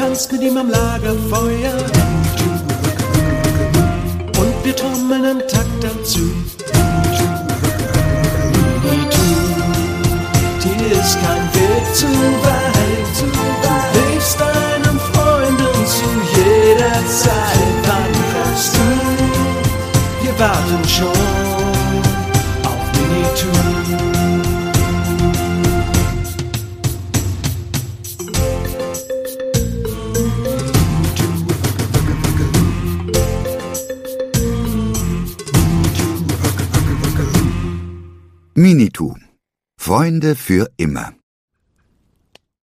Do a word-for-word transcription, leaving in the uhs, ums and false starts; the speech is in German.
tanzt mit ihm am Lagerfeuer und wir trommeln im Takt dazu. Dir ist kein Weg zu weit, du hilfst deinen Freunden zu jeder Zeit. Wann kommst du? Wir warten schon auf Winnetou. Winnetou. Freunde für immer.